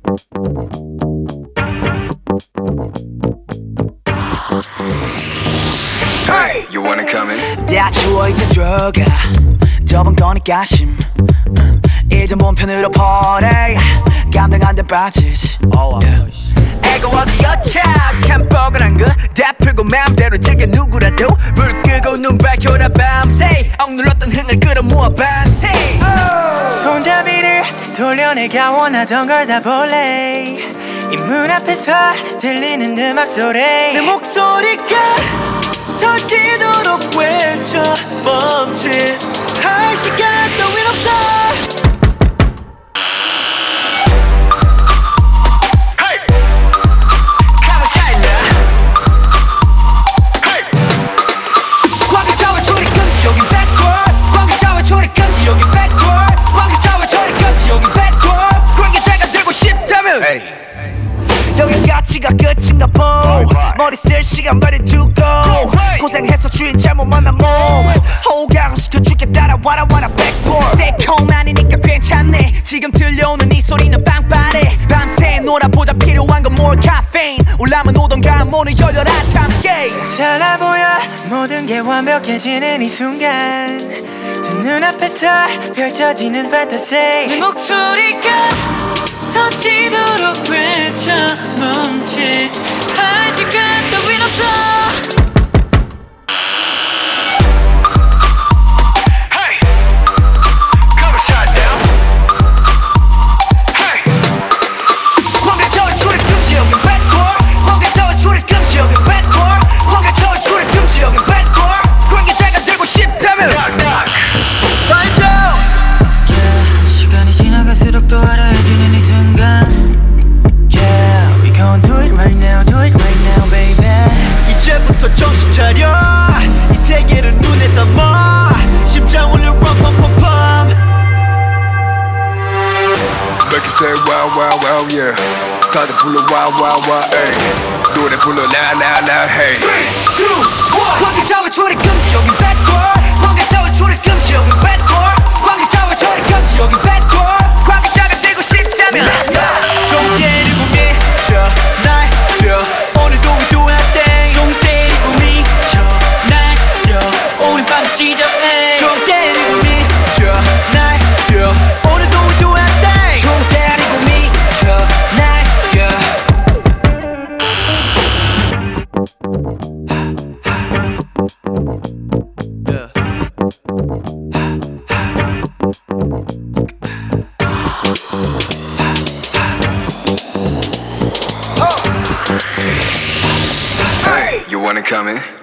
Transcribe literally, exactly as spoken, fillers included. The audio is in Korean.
Hey, you wanna come in? 다 치워 이제 들어가 좁은 거니까 심 이제 몸 편으로 퍼내 감당 안 돼 빠지지 애가 어디였자 참 뻐근한 거 다 풀고 맘대로 즐겨 누구라도 불 끄고 눈 밝혀라 밤새 억눌렀던 흥을 끌어모아 밤새 손잡이를 돌려내가 원하던 걸 다 볼래 이 문 앞에서 들리는 음악 소리 내 목소리가 터지도록 외쳐 멈칫 할 시간 따윈 없어 여긴 가치가 끝인가 보 머리 쓸 시간 버려두고 고생해서 주인 잘못 만난 몸 호강시켜줄게 따라와라 와라 백보드 새콤하니까 괜찮네 지금 들려오는 이 소리는 빵빠레 밤새 놀아보자 필요한 건 more caffeine 올라면 오던가 문을 열려라 참깨 달라 보여 모든 게 완벽해지는 이 순간 두 눈앞에서 펼쳐지는 fantasy 내 목소리가 터지도록 외쳐 멈칫 할 시간 따윈 없어 Hey, come and shut down. Hey, 광개처럼 출입 금지 여긴 bad boy 광개처럼 출입 금지 여긴 bad boy 광개처럼 출입 금지 여긴 bad boy 관계자가 되고 싶다면 knock knock. Find out yeah, 시간이 지나갈수록 더 알아해지는 이 순간 Yeah, we gon' do it right now, do it right now, baby 이제부터 정신 차려 이 세계를 눈에 담아 심장 울려 럼럼럼럼 Make it say wow wow wow yeah. 다들 불러 wow wow wow hey. 노래 불러 now now now hey. three, two, one 관계자와 출입 금지 여긴 bad boy 관계자와 출입 금지 여긴 bad boy 관계자와 출입 금지 여긴 bad boy 관계자가 되고 싶다면 좀 때리고 미쳐 날려 오늘도 we do our thing 좀 때리고 미쳐 날려 오늘 밤 시작해 좀 때리고 미쳐 날려 오늘도 we do our thing 좀 때리고 미쳐 날려 Hey, you wanna come in?